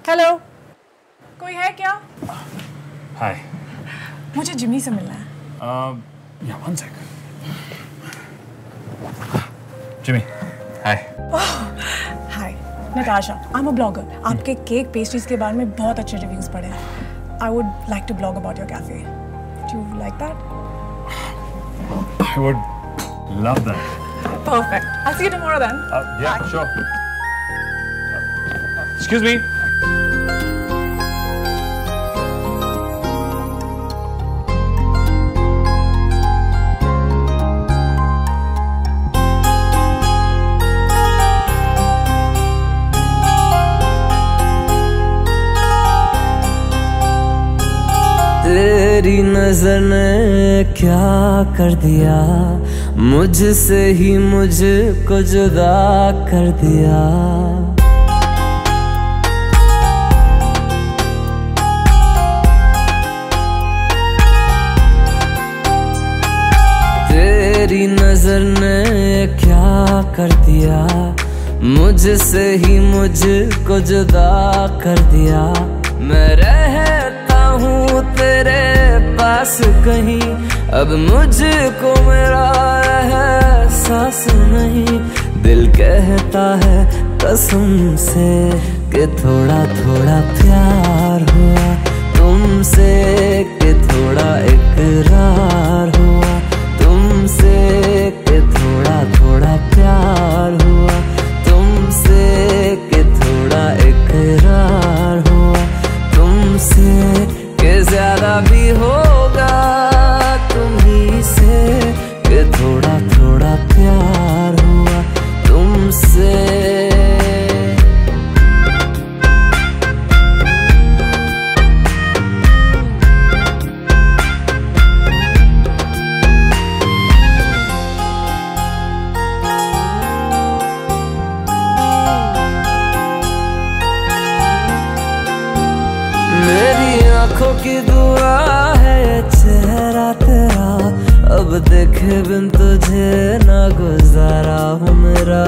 Hello, कोई है क्या? हाय। मुझे जिमी से मिलना है। Yeah one second. Jimmy, hi. Hi, Natasha, I am a blogger. आपके केक पेस्ट्रीज के बारे में बहुत अच्छे रिव्यूज पढ़े हैं। I would like to blog about your cafe. Do you like that? I would love that. Perfect. I'll see you tomorrow then. Yeah, Bye. sure. Excuse me. तेरी नजर ने क्या कर दिया, मुझसे ही मुझको जुदा कर दिया। तेरी नजर ने क्या कर दिया, मुझसे ही मुझको जुदा कर दिया। मैं रहता हूँ तेरे पास कहीं, अब मुझको मेरा एहसास नहीं। दिल कहता है कसम से कि थोड़ा थोड़ा प्यार हुआ तुमसे, कि थोड़ा इकरार हुआ तुमसे, कि थोड़ा थोड़ा प्यार हुआ तुमसे, कि थोड़ा इकरार हुआ तुमसे, कि ज्यादा भी होगा तुम्ही से, कि थोड़ा थोड़ा प्यार हुआ तुमसे। मेरी आंखों की दुआ है चेहरा तेरा, अब देखे बिन तुझे ना गुजारा हूँ मेरा।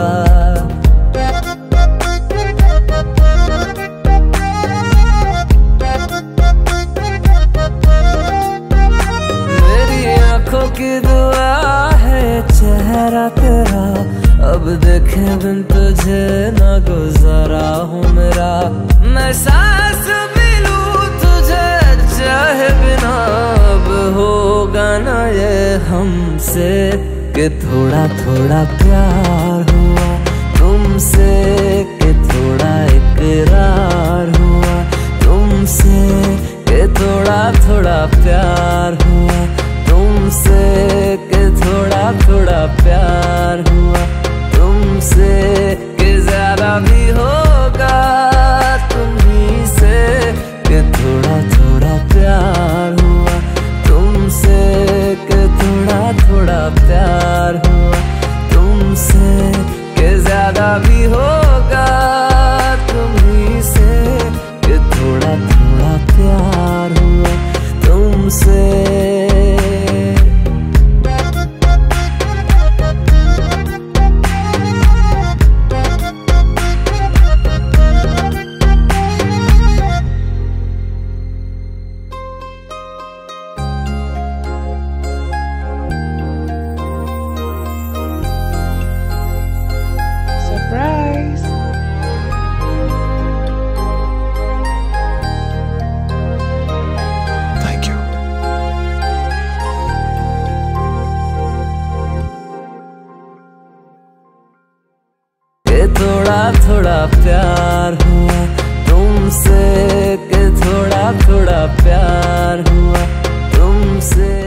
मेरी आंखों की दुआ है चेहरा तेरा, अब देखे बिन तुझे ना गुजारा हूँ मेरा। मैं सांस भी लूं तुझे चाहे बिना, अब होगा ना ये हमसे, कि थोड़ा थोड़ा प्यार हुआ तुमसे, कि थोड़ा इकरार हुआ तुमसे, कि थोड़ा थोड़ा प्यार हुआ तुमसे, कि थोड़ा थोड़ा प्यार हुआ तुमसे, कि ज्यादा भी होगा तुम्ही से, कि थोड़ा थोड़ा प्यार हुआ तुमसे, कि थोड़ा थोड़ा प्यार हुआ तुमसे, कि ज्यादा भी होगा तुम्ही से, कि थोड़ा थोड़ा प्यार हुआ तुमसे। Surprise! Thank you. कि थोड़ा थोड़ा प्यार हुआ तुमसे, कि थोड़ा थोड़ा प्यार हुआ तुमसे।